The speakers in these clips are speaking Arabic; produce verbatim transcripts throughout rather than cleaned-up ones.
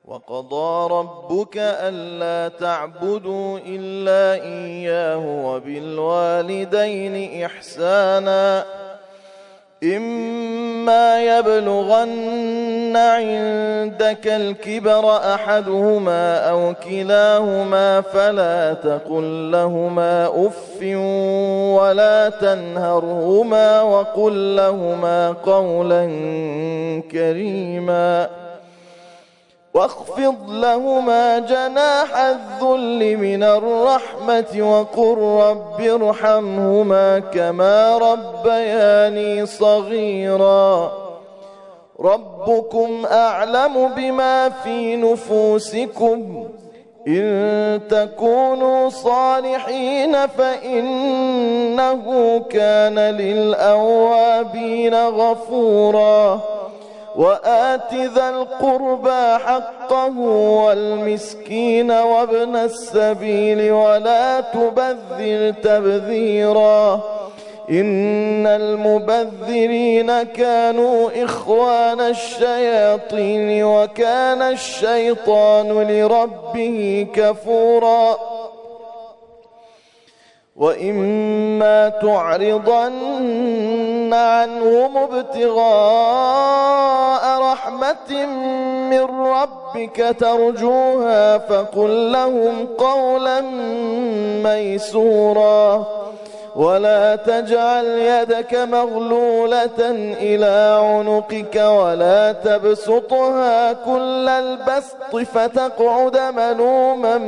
وقضى ربك ألا تعبدوا إلا إياه وبالوالدين إحسانا إما يبلغن عندك الكبر أحدهما أو كلاهما فلا تقل لهما أف ولا تنهرهما وقل لهما قولا كريما واخفض لهما جناح الذل من الرحمة وقل رب ارحمهما كما ربياني صغيرا ربكم أعلم بما في نفوسكم إن تكونوا صالحين فإنه كان للأوابين غفورا وآت ذا القربى حقه والمسكين وابن السبيل ولا تبذر تبذيرا إن المبذرين كانوا إخوان الشياطين وكان الشيطان لربه كفورا وإما تعرضن عنهم ابتغاء رحمة من ربك ترجوها فقل لهم قولا ميسورا ولا تجعل يدك مغلولة إلى عنقك ولا تبسطها كل البسط فتقعد ملوما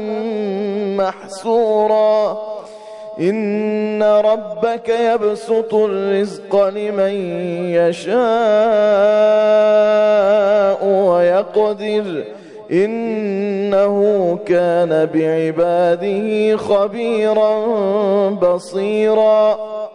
محسورا إن ربك يبسط الرزق لمن يشاء ويقدر إنه كان بعباده خبيرا بصيرا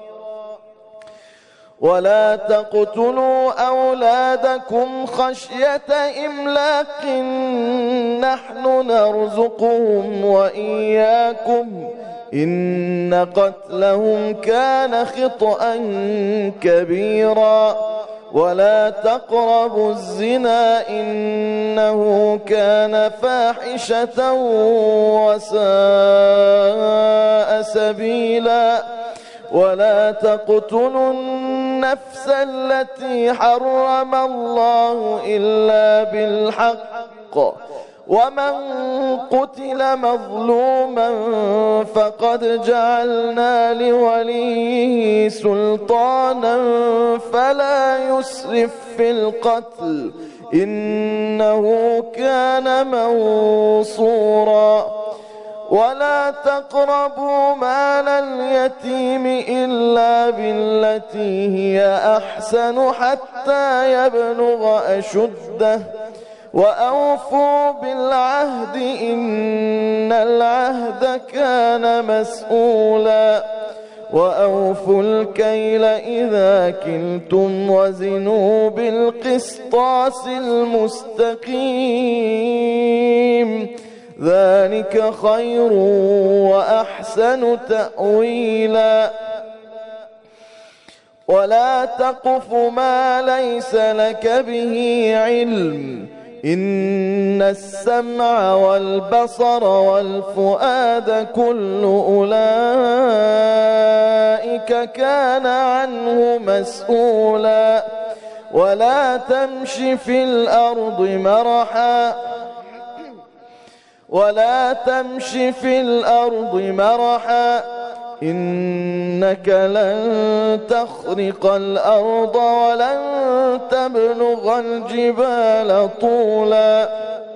ولا تقتلوا أولادكم خشية إملاق نحن نرزقهم وإياكم إن قتلهم كان خطأ كبيرا ولا تقربوا الزنا إنه كان فاحشة وساء سبيلا ولا تقتلوا النفس التي حرم الله إلا بالحق ومن قتل مظلوما فقد جعلنا لوليه سلطانا فلا يسرف في القتل إنه كان منصورا ولا تقربوا مال اليتيم إلا بالتي هي أحسن حتى يبلغ أشده وأوفوا بالعهد إن العهد كان مسؤولا وأوفوا الكيل إذا كلتم وزنوا بالقسطاس المستقيم ذلك خير وأحسن تأويلا ولا تقف ما ليس لك به علم إن السمع والبصر والفؤاد كل أولئك كان عنه مسؤولا ولا تمش في الأرض مرحا ولا تمش في الأرض مرحا إنك لن تخرق الأرض ولن تبلغ الجبال طولا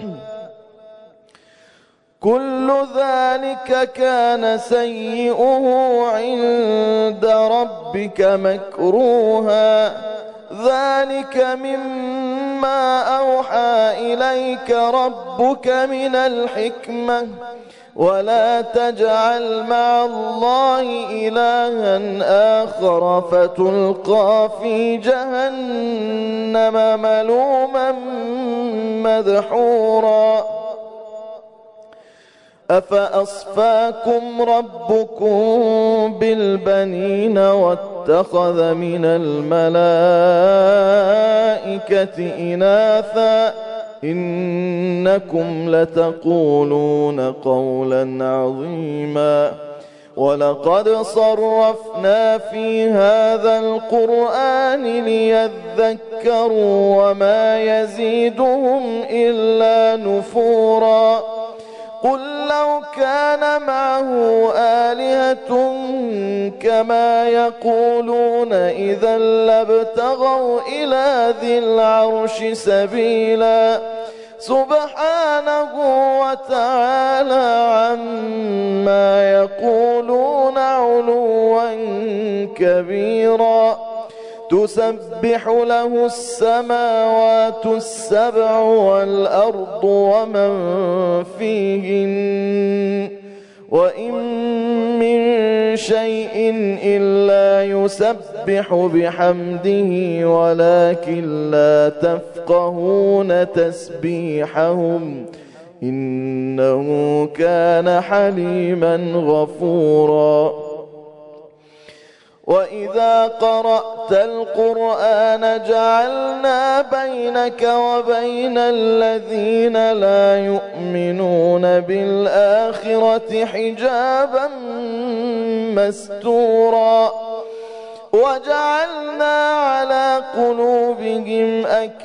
كل ذلك كان سيئه عند ربك مكروها ذلك مما أوحى إليك ربك من الحكمة ولا تجعل مع الله إلها آخر فتلقى في جهنم ملوما مدحورا أفأصفاكم ربكم بالبنين واتخذ من الملائكة إناثا إنكم لتقولون قولا عظيما ولقد صرفنا في هذا القرآن ليذكروا وما يزيدهم إلا نفورا قل لو كان معه آلهة كما يقولون إذا لابتغوا إلى ذي العرش سبيلا سبحانه وتعالى عما يقولون علوا كبيرا تسبح له السماوات السبع والأرض ومن فيهن وإن من شيء إلا يسبح بحمده ولكن لا تفقهون تسبيحهم إنه كان حليما غفورا وإذا قرأت القرآن جعلنا بينك وبين الذين لا يؤمنون بالآخرة حجابا مستورا وجعلنا على قلوبهم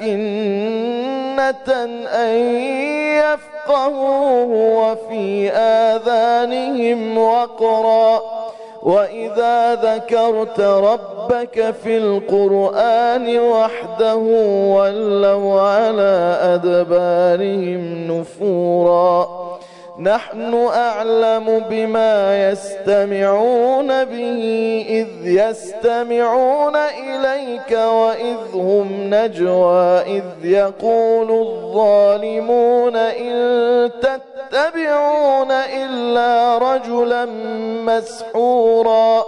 أكنة أن يفقهوه وفي آذانهم وقرا وإذا ذكرت ربك في القرآن وحده ولوا على أدبارهم نفورا نحن أعلم بما يستمعون به إذ يستمعون إليك وإذ هم نجوى إذ يقول الظالمون إن تتبعون إلا رجلا مسحورا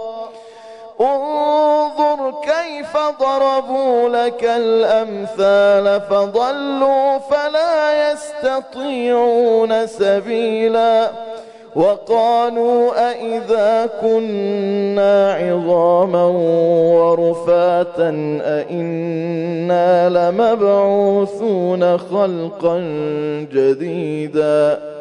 انظر كيف ضربوا لك الأمثال فضلوا فلا يستطيعون سبيلا وقالوا أئذا كنا عظاما ورفاتا أئنا لمبعوثون خلقا جديدا